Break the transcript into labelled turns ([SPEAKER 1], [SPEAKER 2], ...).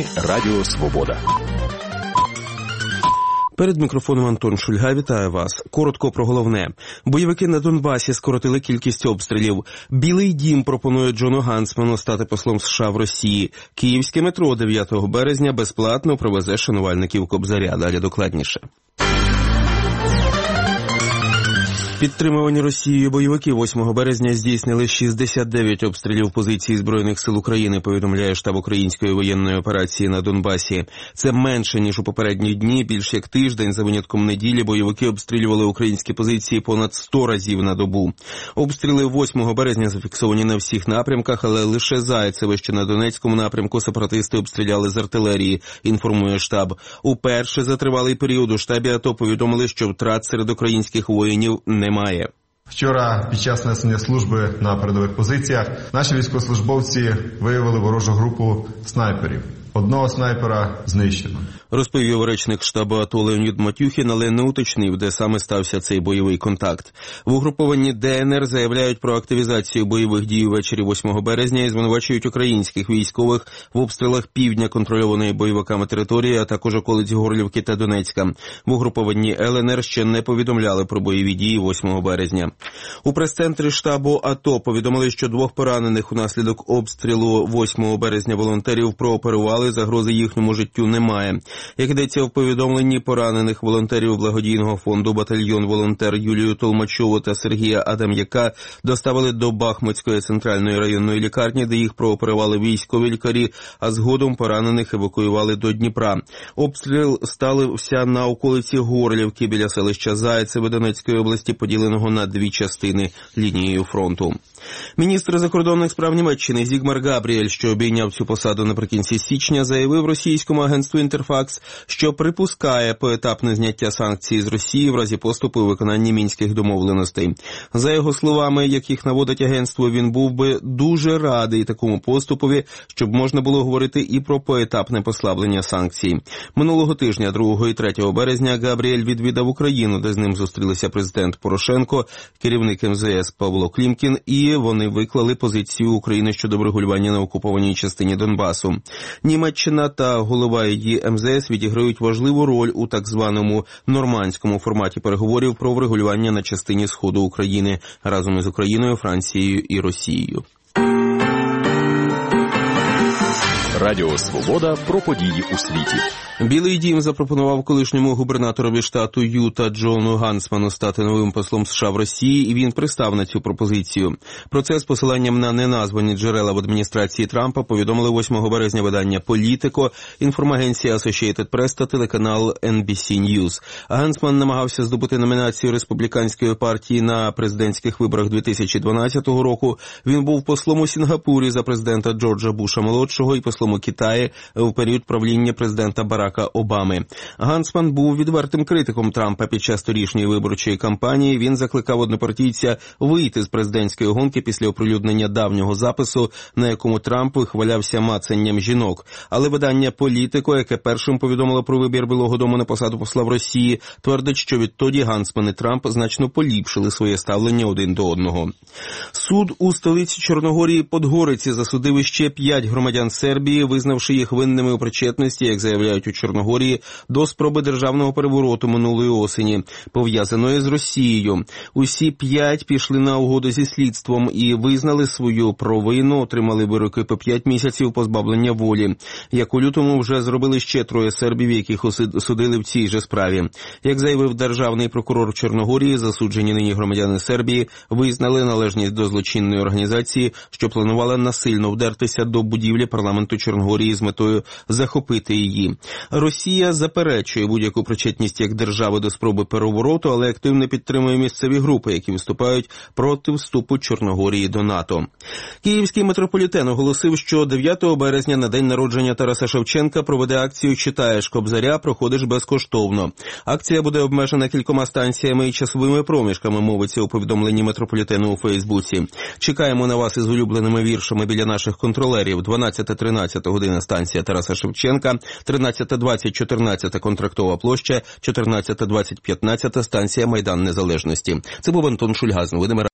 [SPEAKER 1] ефірі Радіо Свобода.
[SPEAKER 2] Перед мікрофоном Антон Шульга, вітаю вас. Коротко про головне. Бойовики на Донбасі скоротили кількість обстрілів. Білий дім пропонує Джону Гансману стати послом США в Росії. Київське метро 9 березня безплатно провезе шанувальників Кобзаря. Далі докладніше. Підтримувані Росією бойовики 8 березня здійснили 69 обстрілів позицій Збройних сил України, повідомляє штаб української воєнної операції на Донбасі. Це менше, ніж у попередні дні. Більш як тиждень, за винятком неділі, бойовики обстрілювали українські позиції понад 100 разів на добу. Обстріли 8 березня зафіксовані на всіх напрямках, але лише Зайцевище на Донецькому напрямку сепаратисти обстріляли з артилерії, інформує штаб. Уперше за тривалий період у штабі АТО повідомили, що втрат серед українських воїнів немає.
[SPEAKER 3] Вчора під час несення служби на передових позиціях наші військовослужбовці виявили ворожу групу снайперів. Одного снайпера знищено.
[SPEAKER 2] Розповів речник штабу АТО Леонід Матюхін, але не уточнив, де саме стався цей бойовий контакт. В угрупованні ДНР заявляють про активізацію бойових дій увечері 8 березня і звинувачують українських військових в обстрілах півдня контрольованої бойовиками території, а також околиць Горлівки та Донецька. В угрупованні ЛНР ще не повідомляли про бойові дії 8 березня. У прес-центрі штабу АТО повідомили, що 2 поранених унаслідок обстрілу 8 березня волонтерів прооперували, загрози їхньому життю немає. Як йдеться в повідомленні, поранених волонтерів благодійного фонду «Батальйон волонтер» Юлію Толмачову та Сергія Адам'яка доставили до Бахмутської центральної районної лікарні, де їх прооперували військові лікарі, а згодом поранених евакуювали до Дніпра. Обстріл стався на околиці Горлівки біля селища Зайцеве Донецької області, поділеного на 2 частини лінією фронту. Міністр закордонних справ Німеччини Зігмар Габріель, що обійняв цю посаду наприкінці січня, заявив російському агентству «Інтерфакс», що припускає поетапне зняття санкцій з Росії в разі поступу у виконанні мінських домовленостей. За його словами, яких наводить агентство, він був би дуже радий такому поступові, щоб можна було говорити і про поетапне послаблення санкцій. Минулого тижня, 2 і 3 березня, Габріель відвідав Україну, де з ним зустрілися президент Порошенко, керівник МЗС Павло Клімкін, і вони виклали позицію України щодо врегулювання на окупованій частині Донбасу. Німеччина та голова її МЗС відіграють важливу роль у так званому нормандському форматі переговорів про врегулювання на частині сходу України разом із Україною, Францією і Росією.
[SPEAKER 1] Радіо Свобода про події у світі.
[SPEAKER 2] Білий дім запропонував колишньому губернаторові штату Юта Джону Гансману стати новим послом США в Росії, і він пристав на цю пропозицію. Про це з посиланням на неназвані джерела в адміністрації Трампа повідомили 8 березня видання «Політико», інформагенція Associated Press та телеканал NBC News. Гансман намагався здобути номінацію республіканської партії на президентських виборах 2012 року. Він був послом у Сінгапурі за президента Джорджа Буша-молодшого і послом у Китаї в період правління президента Барака Обами. Гансман був відвертим критиком Трампа під час торішньої виборчої кампанії. Він закликав однопартійця вийти з президентської гонки після оприлюднення давнього запису, на якому Трамп вихвалявся мацанням жінок. Але видання «Політико», яке першим повідомило про вибір Білого дому на посаду посла в Росії, твердить, що відтоді Гансман і Трамп значно поліпшили своє ставлення один до одного. Суд у столиці Чорногорії Подгориці засудив іще 5 громадян Сербії, визнавши їх винними у причетності, як заявляють у Чорногорії, до спроби державного перевороту минулої осені, пов'язаної з Росією. Усі 5 пішли на угоду зі слідством і визнали свою провину, отримали вироки по 5 місяців позбавлення волі. Як у лютому вже зробили ще 3 сербів, яких осудили в цій же справі. Як заявив державний прокурор Чорногорії, засуджені нині громадяни Сербії визнали належність до злочинної організації, що планувала насильно вдертися до будівлі парламенту Чорногорії з метою захопити її. Росія заперечує будь-яку причетність як держави до спроби перевороту, але активно підтримує місцеві групи, які виступають проти вступу Чорногорії до НАТО. Київський метрополітен оголосив, що 9 березня на день народження Тараса Шевченка проведе акцію «Читаєш Кобзаря, проходиш безкоштовно». Акція буде обмежена кількома станціями і часовими проміжками, мовиться у повідомленні метрополітену у Фейсбуці. Чекаємо на вас із улюбленими віршами біля наших контролерів. 12-13 година станція Тараса Шевченка, 13-20-14 Контрактова площа, 14-20-15 станція Майдан Незалежності. Це був Антон Шульга з новинами.